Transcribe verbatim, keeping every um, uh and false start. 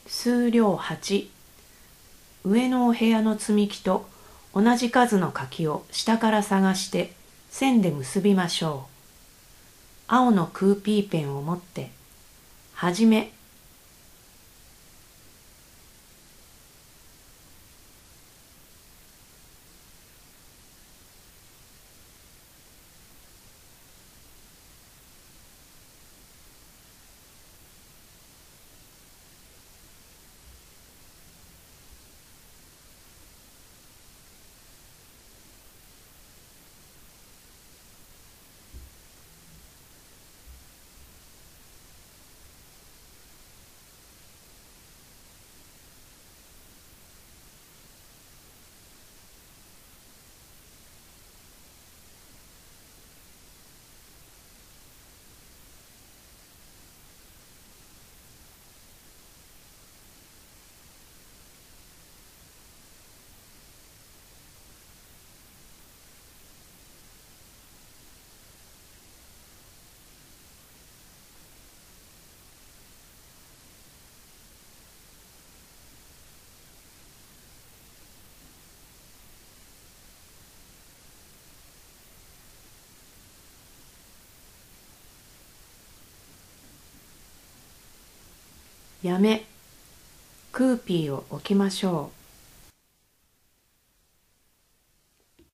数量はち、上のお部屋の積み木と同じ数の柿を下から探して線で結びましょう。青のクーピーペンを持って、はじめ。やめ、クーピーを置きましょう。